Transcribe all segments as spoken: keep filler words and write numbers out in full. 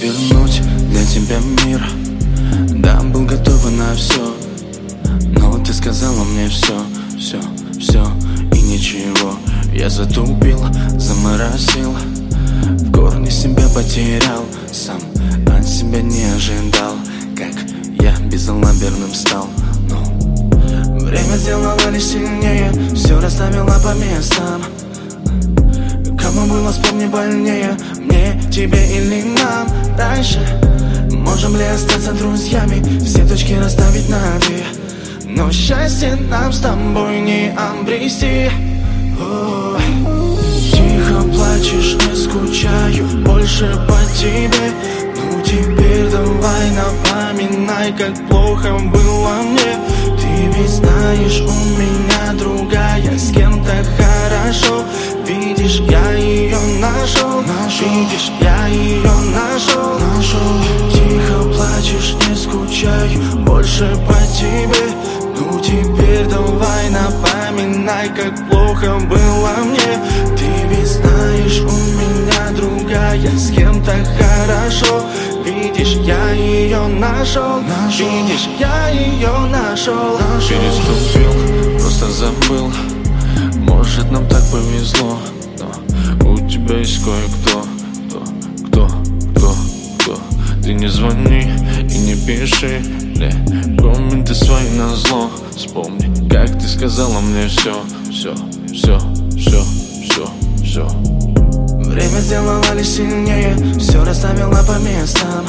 перевернуть для тебя мир. Да, был готов на все, но ты сказала мне все, все, все и ничего. Я затупил, заморозил, в корне себя потерял, сам от себя не ожидал, как я безалаберным стал. Но время сделало лишь сильнее, все расставило по местам. Кому было, вспомни, больнее, мне, тебе или нам раньше? Можем ли остаться друзьями, все точки расставить над «и»? Но счастье нам с тобой не обрести. О, тихо плачешь, не скучаю больше по тебе. Ну теперь давай напоминай, как плохо было мне. Ты ведь знаешь, у меня другая, с кем-то хорошо. Видишь, я ее нашел, нашел. Видишь, я ее нашел, нашел. Тихо плачешь, не скучаю больше по тебе. Ну теперь давай напоминай, как плохо было мне. Ты ведь знаешь, у меня другая, с кем-то хорошо. Видишь, я ее нашел, нашел. Видишь, я ее нашел, нашел. Переступил, просто забыл. Может, нам так повезло, но у тебя есть кое-кто, кто, кто, кто, кто. Ты не звони и не пиши мне комменты свои назло. Вспомни, как ты сказала мне все, все, все, все, все, все. Время сделало лишь сильнее, все расставило по местам.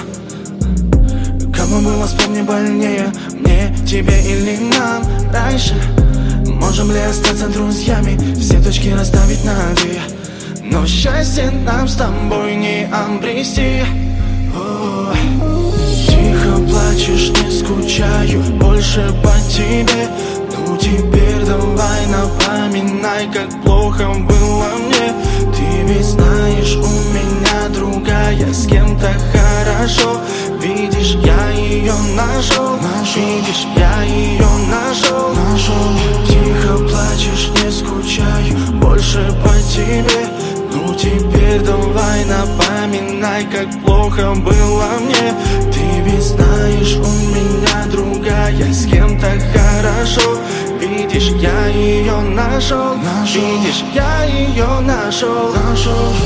Кому было, вспомни, больнее, мне, тебе или нам раньше? Можем ли остаться друзьями, все точки расставить над «и»? Но счастье нам с тобой не обрести. О, тихо плачешь, не скучаю больше по тебе. Ну теперь давай напоминай, как плохо было мне. Ты ведь знаешь, у меня другая, с кем-то хорошо. Видишь, я ее нашел, нашел. Видишь, я ее нашел, нашел. Тихо плачешь, не скучаю больше по тебе. Ну теперь давай напоминай, как плохо было мне. Ты ведь знаешь, у меня другая, с кем-то хорошо. Видишь, я ее нашел, нашел. Видишь, я ее нашел, нашел.